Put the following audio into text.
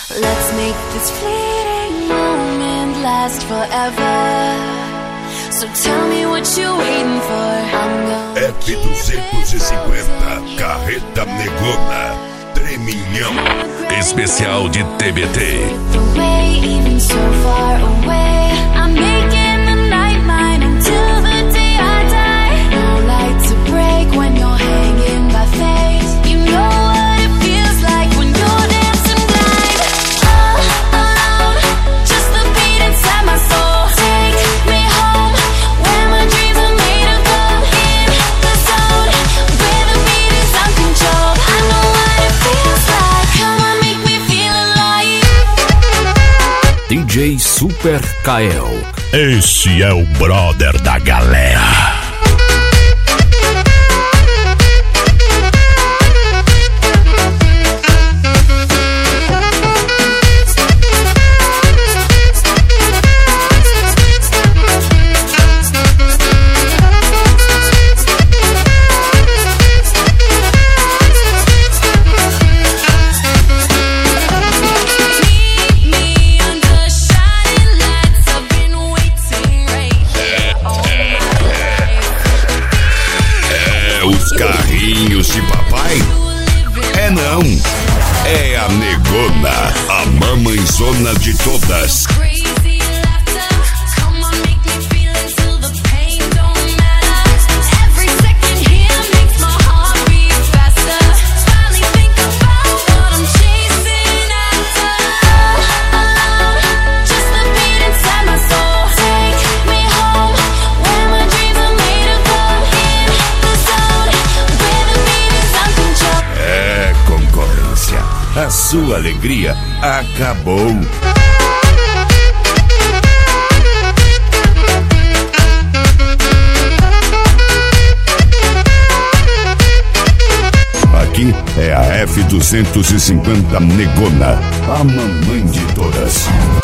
Let's make this fleeting moment last forever. So tell me what you're waiting for. F250, Carreta Negona, Tremilhão. Especial de TBT. Even so far away, I'm making the night mine until the day I die. No light to break when you're hanging by fate. You know what it feels like when you're dancing blind. All alone, just the beat inside my soul. Take me home, where my dreams are made of gold. In the zone, where the beat is uncontrolled. I know what it feels like. Come on, make me feel alive. DJ Super Kael. Esse é o brother da galera. Os carrinhos de papai? É não, é a Negona, a mamãezona de todas. A sua alegria acabou. Aqui é a F250 Negona, a mamãe de todas.